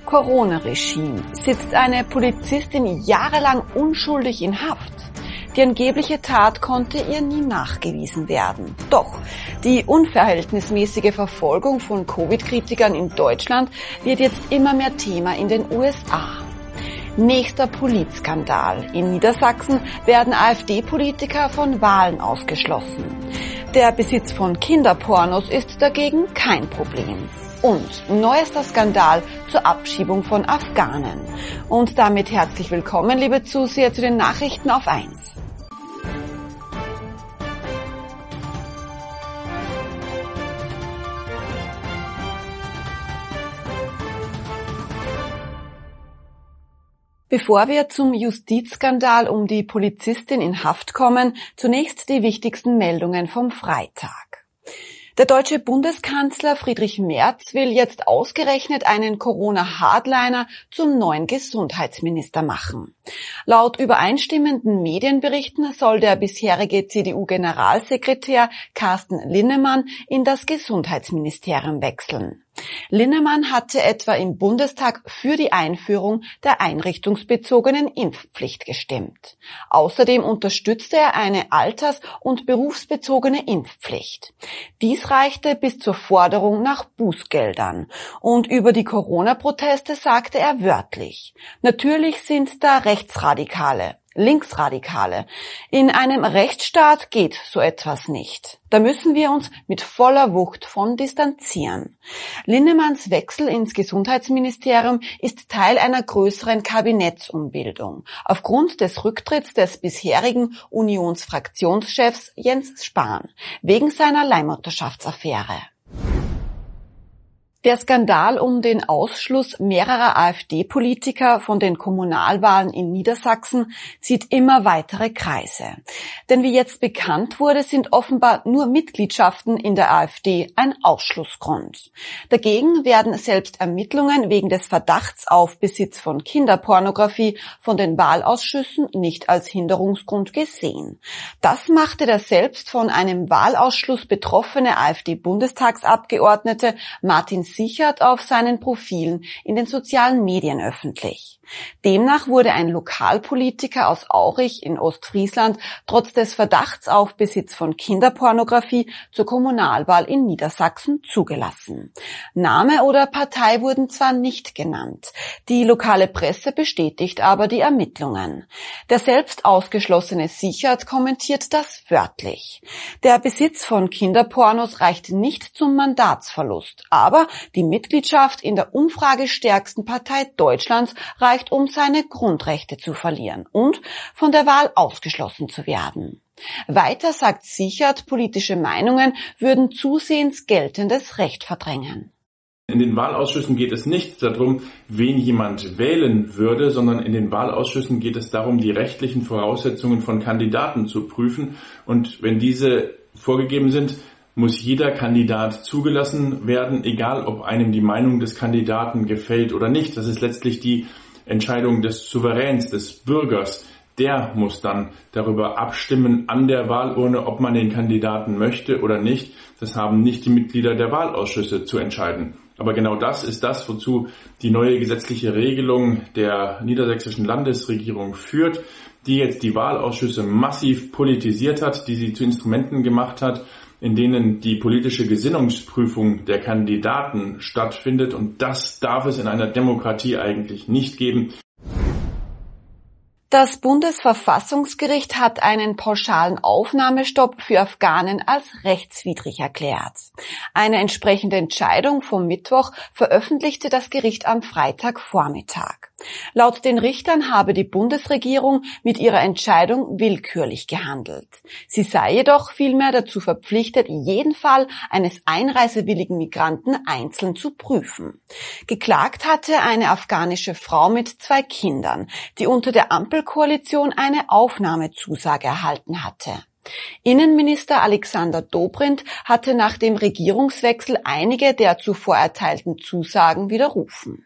Corona-Regime. Sitzt eine Polizistin jahrelang unschuldig in Haft? Die angebliche Tat konnte ihr nie nachgewiesen werden. Doch die unverhältnismäßige Verfolgung von Covid-Kritikern in Deutschland wird jetzt immer mehr Thema in den USA. Nächster Politskandal. In Niedersachsen werden AfD-Politiker von Wahlen ausgeschlossen. Der Besitz von Kinderpornos ist dagegen kein Problem. Und neuester Skandal zur Abschiebung von Afghanen. Und damit herzlich willkommen, liebe Zuseher, zu den Nachrichten auf 1. Bevor wir zum Justizskandal um die Polizistin in Haft kommen, zunächst die wichtigsten Meldungen vom Freitag. Der deutsche Bundeskanzler Friedrich Merz will jetzt ausgerechnet einen Corona-Hardliner zum neuen Gesundheitsminister machen. Laut übereinstimmenden Medienberichten soll der bisherige CDU-Generalsekretär Carsten Linnemann in das Gesundheitsministerium wechseln. Linnemann hatte etwa im Bundestag für die Einführung der einrichtungsbezogenen Impfpflicht gestimmt. Außerdem unterstützte er eine alters- und berufsbezogene Impfpflicht. Dies reichte bis zur Forderung nach Bußgeldern. Und über die Corona-Proteste sagte er wörtlich: Natürlich sind da Rechtsradikale, Linksradikale. In einem Rechtsstaat geht so etwas nicht. Da müssen wir uns mit voller Wucht von distanzieren. Linnemanns Wechsel ins Gesundheitsministerium ist Teil einer größeren Kabinettsumbildung aufgrund des Rücktritts des bisherigen Unionsfraktionschefs Jens Spahn wegen seiner Leihmutterschaftsaffäre. Der Skandal um den Ausschluss mehrerer AfD-Politiker von den Kommunalwahlen in Niedersachsen zieht immer weitere Kreise. Denn wie jetzt bekannt wurde, sind offenbar nur Mitgliedschaften in der AfD ein Ausschlussgrund. Dagegen werden selbst Ermittlungen wegen des Verdachts auf Besitz von Kinderpornografie von den Wahlausschüssen nicht als Hinderungsgrund gesehen. Das machte der selbst von einem Wahlausschluss betroffene AfD-Bundestagsabgeordnete Martin Sichert auf seinen Profilen in den sozialen Medien öffentlich. Demnach wurde ein Lokalpolitiker aus Aurich in Ostfriesland trotz des Verdachts auf Besitz von Kinderpornografie zur Kommunalwahl in Niedersachsen zugelassen. Name oder Partei wurden zwar nicht genannt, die lokale Presse bestätigt aber die Ermittlungen. Der selbst ausgeschlossene Sichert kommentiert das wörtlich: Der Besitz von Kinderpornos reicht nicht zum Mandatsverlust, aber die Mitgliedschaft in der umfragestärksten Partei Deutschlands reicht, um seine Grundrechte zu verlieren und von der Wahl ausgeschlossen zu werden. Weiter sagt Sichert, politische Meinungen würden zusehends geltendes Recht verdrängen. In den Wahlausschüssen geht es nicht darum, wen jemand wählen würde, sondern in den Wahlausschüssen geht es darum, die rechtlichen Voraussetzungen von Kandidaten zu prüfen. Und wenn diese vorgegeben sind, muss jeder Kandidat zugelassen werden, egal ob einem die Meinung des Kandidaten gefällt oder nicht. Das ist letztlich die Entscheidung des Souveräns, des Bürgers. Der muss dann darüber abstimmen an der Wahlurne, ob man den Kandidaten möchte oder nicht. Das haben nicht die Mitglieder der Wahlausschüsse zu entscheiden. Aber genau das ist das, wozu die neue gesetzliche Regelung der niedersächsischen Landesregierung führt, die jetzt die Wahlausschüsse massiv politisiert hat, die sie zu Instrumenten gemacht hat, in denen die politische Gesinnungsprüfung der Kandidaten stattfindet. Und das darf es in einer Demokratie eigentlich nicht geben. Das Bundesverfassungsgericht hat einen pauschalen Aufnahmestopp für Afghanen als rechtswidrig erklärt. Eine entsprechende Entscheidung vom Mittwoch veröffentlichte das Gericht am Freitagvormittag. Laut den Richtern habe die Bundesregierung mit ihrer Entscheidung willkürlich gehandelt. Sie sei jedoch vielmehr dazu verpflichtet, jeden Fall eines einreisewilligen Migranten einzeln zu prüfen. Geklagt hatte eine afghanische Frau mit 2 Kindern, die unter der Ampelkoalition eine Aufnahmezusage erhalten hatte. Innenminister Alexander Dobrindt hatte nach dem Regierungswechsel einige der zuvor erteilten Zusagen widerrufen.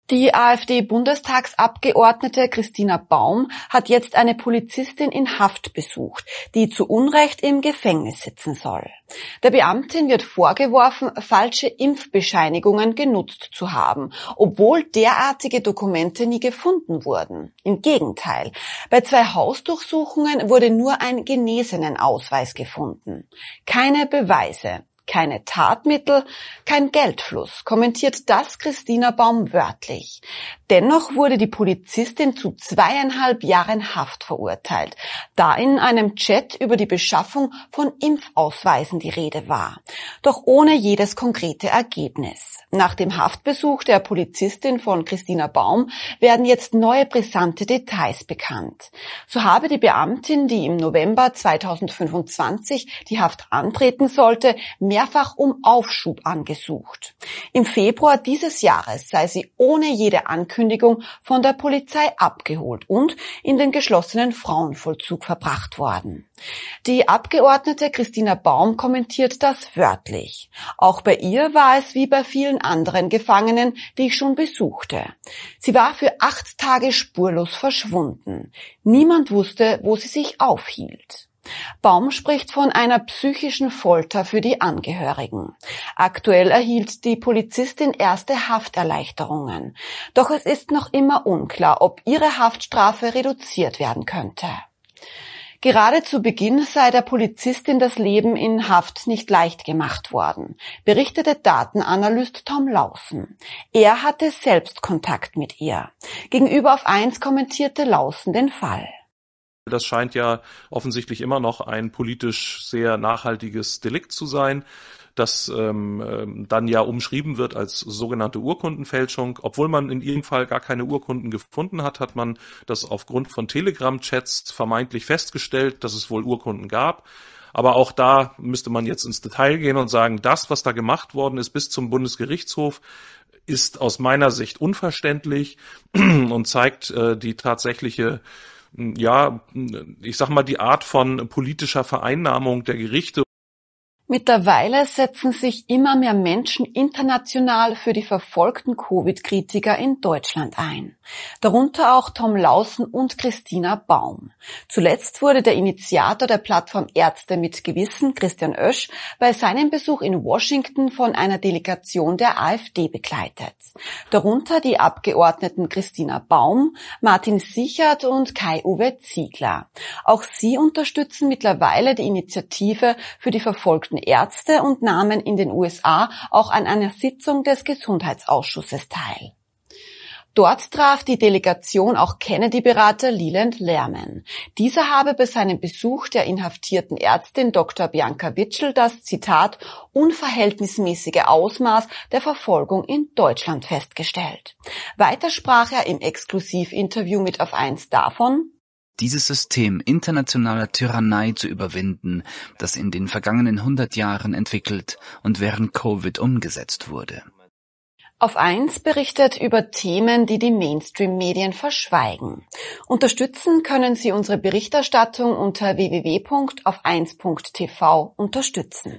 Die AfD-Bundestagsabgeordnete Christina Baum hat jetzt eine Polizistin in Haft besucht, die zu Unrecht im Gefängnis sitzen soll. Der Beamtin wird vorgeworfen, falsche Impfbescheinigungen genutzt zu haben, obwohl derartige Dokumente nie gefunden wurden. Im Gegenteil, bei 2 Hausdurchsuchungen wurde nur ein Genesenenausweis gefunden. Keine Beweise. Keine Tatmittel, kein Geldfluss, kommentiert das Christina Baum wörtlich. Dennoch wurde die Polizistin zu 2,5 Jahren Haft verurteilt, da in einem Chat über die Beschaffung von Impfausweisen die Rede war. Doch ohne jedes konkrete Ergebnis. Nach dem Haftbesuch der Polizistin von Christina Baum werden jetzt neue brisante Details bekannt. So habe die Beamtin, die im November 2025 die Haft antreten sollte, mehrfach um Aufschub angesucht. Im Februar dieses Jahres sei sie ohne jede Ankündigung von der Polizei abgeholt und in den geschlossenen Frauenvollzug verbracht worden. Die Abgeordnete Christina Baum kommentiert das wörtlich. Auch bei ihr war es wie bei vielen anderen Gefangenen, die ich schon besuchte. Sie war für 8 Tage spurlos verschwunden. Niemand wusste, wo sie sich aufhielt. Baum spricht von einer psychischen Folter für die Angehörigen. Aktuell erhielt die Polizistin erste Hafterleichterungen. Doch es ist noch immer unklar, ob ihre Haftstrafe reduziert werden könnte. Gerade zu Beginn sei der Polizistin das Leben in Haft nicht leicht gemacht worden, berichtete Datenanalyst Tom Lawson. Er hatte selbst Kontakt mit ihr. Gegenüber auf 1 kommentierte Lawson den Fall. Das scheint ja offensichtlich immer noch ein politisch sehr nachhaltiges Delikt zu sein, das dann ja umschrieben wird als sogenannte Urkundenfälschung. Obwohl man in ihrem Fall gar keine Urkunden gefunden hat, hat man das aufgrund von Telegram-Chats vermeintlich festgestellt, dass es wohl Urkunden gab. Aber auch da müsste man jetzt ins Detail gehen und sagen, das, was da gemacht worden ist bis zum Bundesgerichtshof, ist aus meiner Sicht unverständlich und zeigt die tatsächliche die Art von politischer Vereinnahmung der Gerichte. Mittlerweile setzen sich immer mehr Menschen international für die verfolgten Covid-Kritiker in Deutschland ein. Darunter auch Tom Lawson und Christina Baum. Zuletzt wurde der Initiator der Plattform Ärzte mit Gewissen, Christian Oesch, bei seinem Besuch in Washington von einer Delegation der AfD begleitet. Darunter die Abgeordneten Christina Baum, Martin Sichert und Kai-Uwe Ziegler. Auch sie unterstützen mittlerweile die Initiative für die verfolgten Ärzte und nahmen in den USA auch an einer Sitzung des Gesundheitsausschusses teil. Dort traf die Delegation auch Kennedy-Berater Leland Lerman. Dieser habe bei seinem Besuch der inhaftierten Ärztin Dr. Bianca Witschel das, Zitat, unverhältnismäßige Ausmaß der Verfolgung in Deutschland festgestellt. Weiter sprach er im Exklusivinterview mit Auf 1 davon: Dieses System internationaler Tyrannei zu überwinden, das in den vergangenen 100 Jahren entwickelt und während Covid umgesetzt wurde. Auf 1 berichtet über Themen, die die Mainstream-Medien verschweigen. Unterstützen können Sie unsere Berichterstattung unter www.auf1.tv unterstützen.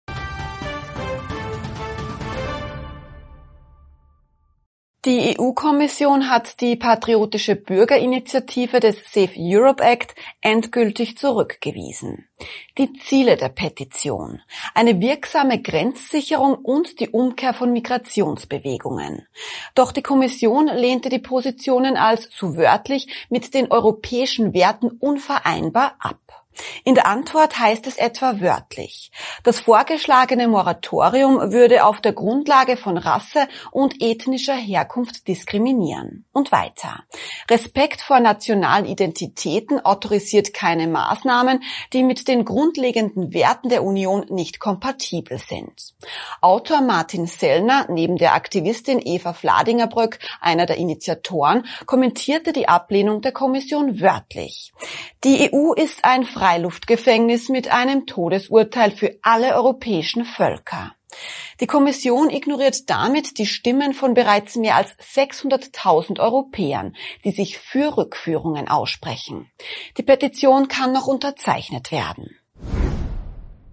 Die EU-Kommission hat die patriotische Bürgerinitiative des Save Europe Act endgültig zurückgewiesen. Die Ziele der Petition: eine wirksame Grenzsicherung und die Umkehr von Migrationsbewegungen. Doch die Kommission lehnte die Positionen als, so wörtlich, mit den europäischen Werten unvereinbar ab. In der Antwort heißt es etwa wörtlich: Das vorgeschlagene Moratorium würde auf der Grundlage von Rasse und ethnischer Herkunft diskriminieren. Und weiter: Respekt vor nationalen Identitäten autorisiert keine Maßnahmen, die mit den grundlegenden Werten der Union nicht kompatibel sind. Autor Martin Sellner, neben der Aktivistin Eva Fladingerbröck, einer der Initiatoren, kommentierte die Ablehnung der Kommission wörtlich: Die EU ist ein Freiluftgefängnis mit einem Todesurteil für alle europäischen Völker. Die Kommission ignoriert damit die Stimmen von bereits mehr als 600.000 Europäern, die sich für Rückführungen aussprechen. Die Petition kann noch unterzeichnet werden.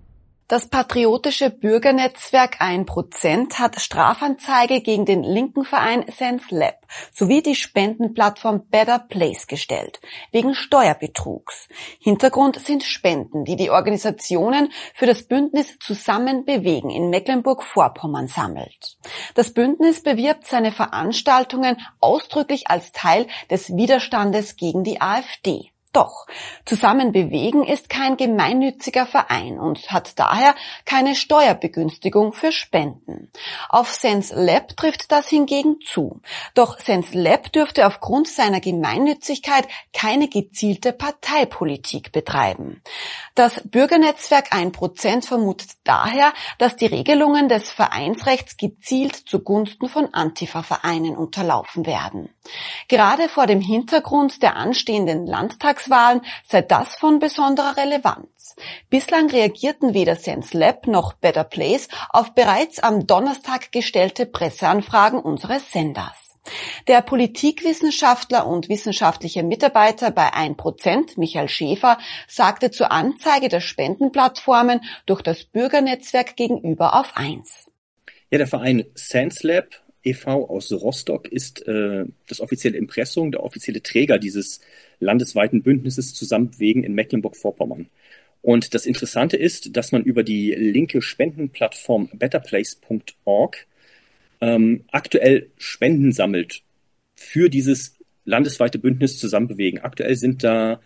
Das patriotische Bürgernetzwerk 1% hat Strafanzeige gegen den linken Verein Sense Lab sowie die Spendenplattform Better Place gestellt, wegen Steuerbetrugs. Hintergrund sind Spenden, die die Organisationen für das Bündnis Zusammen bewegen in Mecklenburg-Vorpommern sammelt. Das Bündnis bewirbt seine Veranstaltungen ausdrücklich als Teil des Widerstandes gegen die AfD. Doch Zusammen bewegen ist kein gemeinnütziger Verein und hat daher keine Steuerbegünstigung für Spenden. Auf Sense Lab trifft das hingegen zu. Doch Sense Lab dürfte aufgrund seiner Gemeinnützigkeit keine gezielte Parteipolitik betreiben. Das Bürgernetzwerk 1% vermutet daher, dass die Regelungen des Vereinsrechts gezielt zugunsten von Antifa-Vereinen unterlaufen werden. Gerade vor dem Hintergrund der anstehenden Landtagswahlen sei das von besonderer Relevanz. Bislang reagierten weder Sense Lab noch Better Place auf bereits am Donnerstag gestellte Presseanfragen unseres Senders. Der Politikwissenschaftler und wissenschaftliche Mitarbeiter bei 1%, Michael Schäfer, sagte zur Anzeige der Spendenplattformen durch das Bürgernetzwerk gegenüber auf 1. Ja, der Verein Sense Lab e.V. aus Rostock ist das offizielle Impressum, der offizielle Träger dieses landesweiten Bündnisses Zusammen bewegen in Mecklenburg-Vorpommern. Und das Interessante ist, dass man über die linke Spendenplattform betterplace.org aktuell Spenden sammelt für dieses landesweite Bündnis Zusammen bewegen. Aktuell sind da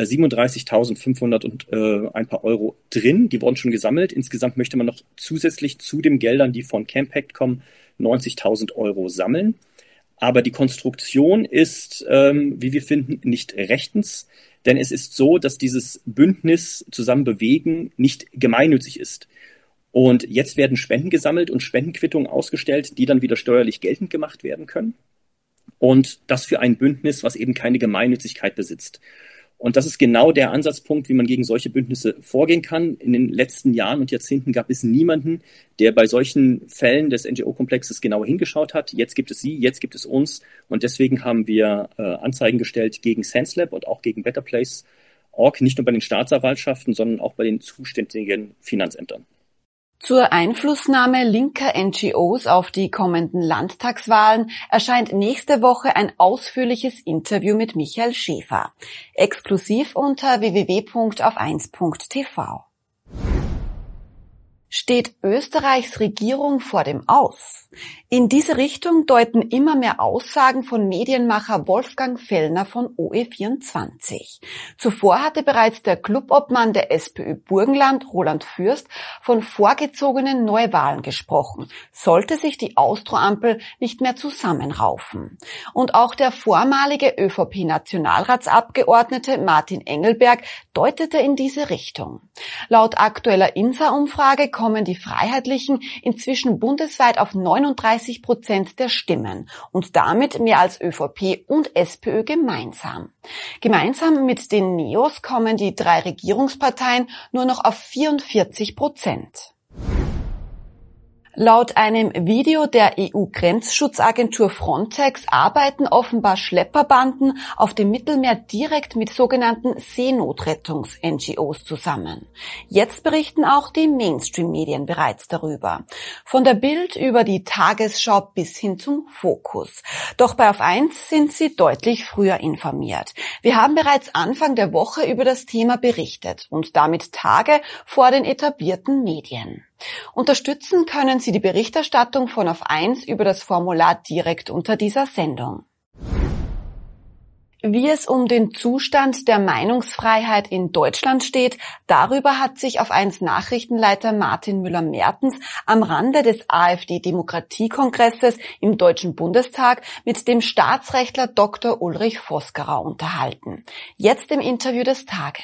37.500 und ein paar Euro drin. Die wurden schon gesammelt. Insgesamt möchte man noch zusätzlich zu den Geldern, die von Campact kommen, 90.000 Euro sammeln. Aber die Konstruktion ist, wie wir finden, nicht rechtens, denn es ist so, dass dieses Bündnis Zusammen bewegen nicht gemeinnützig ist. Und jetzt werden Spenden gesammelt und Spendenquittungen ausgestellt, die dann wieder steuerlich geltend gemacht werden können. Und das für ein Bündnis, was eben keine Gemeinnützigkeit besitzt. Und das ist genau der Ansatzpunkt, wie man gegen solche Bündnisse vorgehen kann. In den letzten Jahren und Jahrzehnten gab es niemanden, der bei solchen Fällen des NGO-Komplexes genauer hingeschaut hat. Jetzt gibt es Sie, jetzt gibt es uns. Und deswegen haben wir Anzeigen gestellt gegen Sense Lab und auch gegen Better Place.org, nicht nur bei den Staatsanwaltschaften, sondern auch bei den zuständigen Finanzämtern. Zur Einflussnahme linker NGOs auf die kommenden Landtagswahlen erscheint nächste Woche ein ausführliches Interview mit Michael Schäfer. Exklusiv unter www.auf1.tv. Steht Österreichs Regierung vor dem Aus? In diese Richtung deuten immer mehr Aussagen von Medienmacher Wolfgang Fellner von OE24. Zuvor hatte bereits der Clubobmann der SPÖ Burgenland, Roland Fürst, von vorgezogenen Neuwahlen gesprochen, sollte sich die Austro-Ampel nicht mehr zusammenraufen. Und auch der vormalige ÖVP-Nationalratsabgeordnete Martin Engelberg deutete in diese Richtung. Laut aktueller INSA-Umfrage kommen die Freiheitlichen inzwischen bundesweit auf 39% der Stimmen und damit mehr als ÖVP und SPÖ gemeinsam. Gemeinsam mit den Neos kommen die drei Regierungsparteien nur noch auf 44%. Laut einem Video der EU-Grenzschutzagentur Frontex arbeiten offenbar Schlepperbanden auf dem Mittelmeer direkt mit sogenannten Seenotrettungs-NGOs zusammen. Jetzt berichten auch die Mainstream-Medien bereits darüber. Von der Bild über die Tagesschau bis hin zum Fokus. Doch bei Auf 1 sind Sie deutlich früher informiert. Wir haben bereits Anfang der Woche über das Thema berichtet und damit Tage vor den etablierten Medien. Unterstützen können Sie die Berichterstattung von Auf 1 über das Formular direkt unter dieser Sendung. Wie es um den Zustand der Meinungsfreiheit in Deutschland steht, darüber hat sich Auf 1 Nachrichtenleiter Martin Müller-Mertens am Rande des AfD-Demokratiekongresses im Deutschen Bundestag mit dem Staatsrechtler Dr. Ulrich Vosgerau unterhalten. Jetzt im Interview des Tages.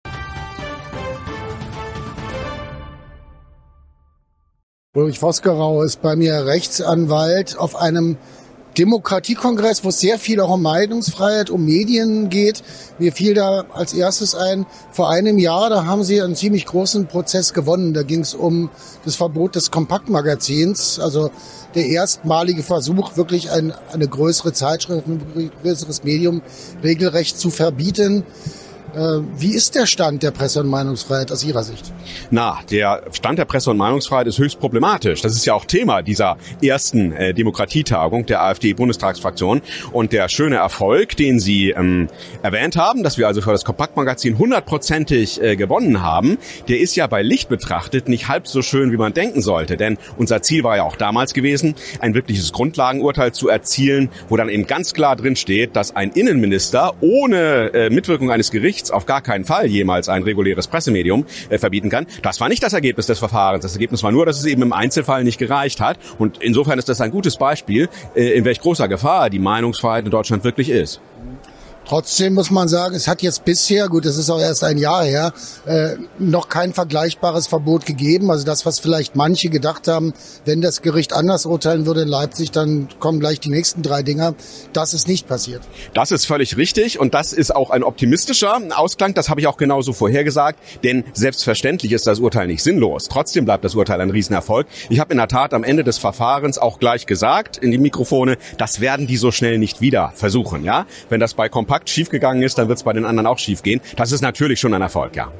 Ulrich Vosgerau ist bei mir Rechtsanwalt auf einem Demokratiekongress, wo es sehr viel auch um Meinungsfreiheit, um Medien geht. Mir fiel da als erstes ein, vor einem Jahr, da haben Sie einen ziemlich großen Prozess gewonnen. Da ging es um das Verbot des Kompaktmagazins, also der erstmalige Versuch, wirklich eine größere Zeitschrift, ein größeres Medium regelrecht zu verbieten. Wie ist der Stand der Presse- und Meinungsfreiheit aus Ihrer Sicht? Der Stand der Presse- und Meinungsfreiheit ist höchst problematisch. Das ist ja auch Thema dieser ersten Demokratietagung der AfD-Bundestagsfraktion. Und der schöne Erfolg, den Sie erwähnt haben, dass wir also für das Kompakt-Magazin 100%ig gewonnen haben, der ist ja bei Licht betrachtet nicht halb so schön, wie man denken sollte. Denn unser Ziel war ja auch damals gewesen, ein wirkliches Grundlagenurteil zu erzielen, wo dann eben ganz klar drin steht, dass ein Innenminister ohne Mitwirkung eines Gerichts auf gar keinen Fall jemals ein reguläres Pressemedium verbieten kann. Das war nicht das Ergebnis des Verfahrens. Das Ergebnis war nur, dass es eben im Einzelfall nicht gereicht hat. Und insofern ist das ein gutes Beispiel, in welch großer Gefahr die Meinungsfreiheit in Deutschland wirklich ist. Trotzdem muss man sagen, es hat jetzt bisher, gut, das ist auch erst ein Jahr her, noch kein vergleichbares Verbot gegeben. Also das, was vielleicht manche gedacht haben, wenn das Gericht anders urteilen würde in Leipzig, dann kommen gleich die nächsten 3 Dinger. Das ist nicht passiert. Das ist völlig richtig und das ist auch ein optimistischer Ausklang. Das habe ich auch genauso vorhergesagt, denn selbstverständlich ist das Urteil nicht sinnlos. Trotzdem bleibt das Urteil ein Riesenerfolg. Ich habe in der Tat am Ende des Verfahrens auch gleich gesagt in die Mikrofone, das werden die so schnell nicht wieder versuchen. Ja, wenn das bei Kompakt schiefgegangen ist, dann wird es bei den anderen auch schiefgehen. Das ist natürlich schon ein Erfolg, ja.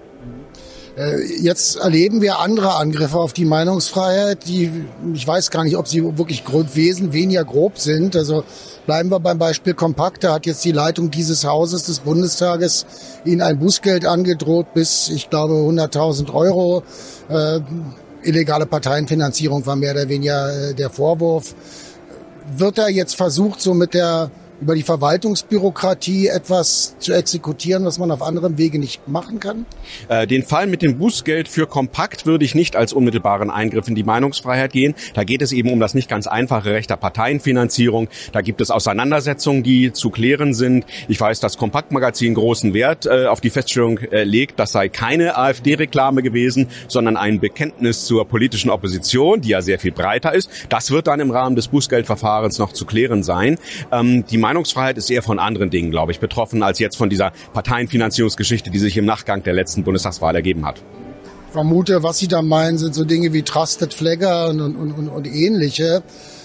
Jetzt erleben wir andere Angriffe auf die Meinungsfreiheit, die, ich weiß gar nicht, ob sie wirklich weniger grob sind. Also bleiben wir beim Beispiel Kompakt. Da hat jetzt die Leitung dieses Hauses des Bundestages Ihnen ein Bußgeld angedroht bis, ich glaube, 100.000 Euro. Illegale Parteienfinanzierung war mehr oder weniger der Vorwurf. Wird da jetzt versucht, so über die Verwaltungsbürokratie etwas zu exekutieren, was man auf anderem Wege nicht machen kann? Den Fall mit dem Bußgeld für Kompakt würde ich nicht als unmittelbaren Eingriff in die Meinungsfreiheit gehen. Da geht es eben um das nicht ganz einfache Recht der Parteienfinanzierung. Da gibt es Auseinandersetzungen, die zu klären sind. Ich weiß, dass Kompakt-Magazin großen Wert auf die Feststellung legt, das sei keine AfD-Reklame gewesen, sondern ein Bekenntnis zur politischen Opposition, die ja sehr viel breiter ist. Das wird dann im Rahmen des Bußgeldverfahrens noch zu klären sein. Die Meinungsfreiheit ist eher von anderen Dingen, glaube ich, betroffen, als jetzt von dieser Parteienfinanzierungsgeschichte, die sich im Nachgang der letzten Bundestagswahl ergeben hat. Ich vermute, was Sie da meinen, sind so Dinge wie Trusted Flagger und ähnliche.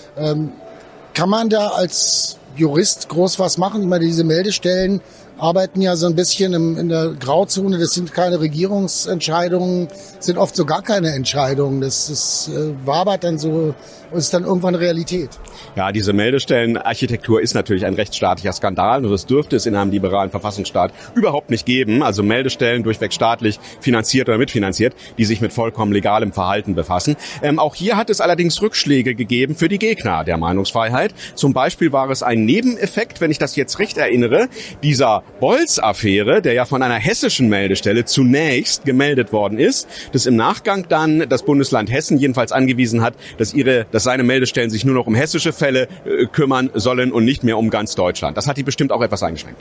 Kann man da als Jurist groß was machen? Ich meine, diese Meldestellen arbeiten ja so ein bisschen in der Grauzone. Das sind keine Regierungsentscheidungen, sind oft so gar keine Entscheidungen. Das wabert dann so und ist dann irgendwann Realität. Ja, diese Meldestellenarchitektur ist natürlich ein rechtsstaatlicher Skandal und das dürfte es in einem liberalen Verfassungsstaat überhaupt nicht geben. Also Meldestellen durchweg staatlich finanziert oder mitfinanziert, die sich mit vollkommen legalem Verhalten befassen. Auch hier hat es allerdings Rückschläge gegeben für die Gegner der Meinungsfreiheit. Zum Beispiel war es ein Nebeneffekt, wenn ich das jetzt recht erinnere, dieser Bolz-Affäre, der ja von einer hessischen Meldestelle zunächst gemeldet worden ist, das im Nachgang dann das Bundesland Hessen jedenfalls angewiesen hat, dass seine Meldestellen sich nur noch um hessische Fälle kümmern sollen und nicht mehr um ganz Deutschland. Das hat die bestimmt auch etwas eingeschränkt.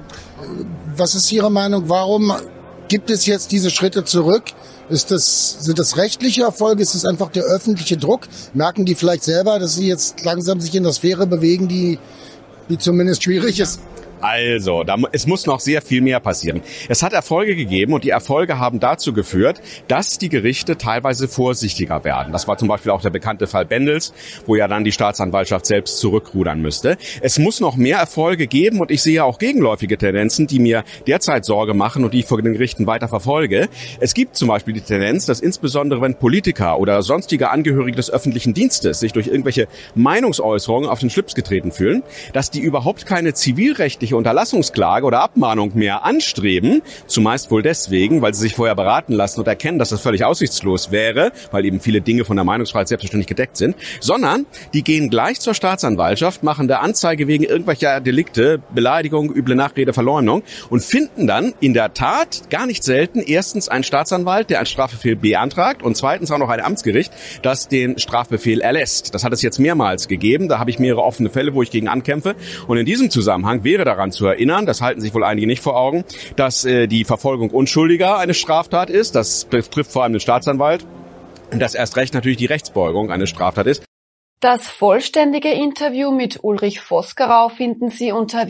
Was ist Ihre Meinung? Warum gibt es jetzt diese Schritte zurück? Sind das rechtliche Erfolge? Ist es einfach der öffentliche Druck? Merken die vielleicht selber, dass sie jetzt langsam sich in der Sphäre bewegen, die zumindest schwierig ist? Also, es muss noch sehr viel mehr passieren. Es hat Erfolge gegeben und die Erfolge haben dazu geführt, dass die Gerichte teilweise vorsichtiger werden. Das war zum Beispiel auch der bekannte Fall Bendels, wo ja dann die Staatsanwaltschaft selbst zurückrudern müsste. Es muss noch mehr Erfolge geben und ich sehe auch gegenläufige Tendenzen, die mir derzeit Sorge machen und die ich vor den Gerichten weiter verfolge. Es gibt zum Beispiel die Tendenz, dass insbesondere wenn Politiker oder sonstige Angehörige des öffentlichen Dienstes sich durch irgendwelche Meinungsäußerungen auf den Schlips getreten fühlen, dass die überhaupt keine zivilrechtliche Unterlassungsklage oder Abmahnung mehr anstreben, zumeist wohl deswegen, weil sie sich vorher beraten lassen und erkennen, dass das völlig aussichtslos wäre, weil eben viele Dinge von der Meinungsfreiheit selbstverständlich gedeckt sind, sondern die gehen gleich zur Staatsanwaltschaft, machen der Anzeige wegen irgendwelcher Delikte, Beleidigung, üble Nachrede, Verleumdung und finden dann in der Tat gar nicht selten erstens einen Staatsanwalt, der einen Strafbefehl beantragt und zweitens auch noch ein Amtsgericht, das den Strafbefehl erlässt. Das hat es jetzt mehrmals gegeben, da habe ich mehrere offene Fälle, wo ich gegen ankämpfe und in diesem Zusammenhang wäre daran zu erinnern, das halten sich wohl einige nicht vor Augen, dass die Verfolgung Unschuldiger eine Straftat ist. Das betrifft vor allem den Staatsanwalt. Und dass erst recht natürlich die Rechtsbeugung eine Straftat ist. Das vollständige Interview mit Ulrich Vosgerau finden Sie unter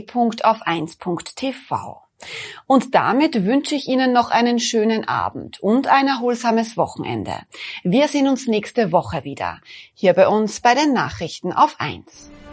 www.auf1.tv. Und damit wünsche ich Ihnen noch einen schönen Abend und ein erholsames Wochenende. Wir sehen uns nächste Woche wieder, hier bei uns bei den Nachrichten auf 1.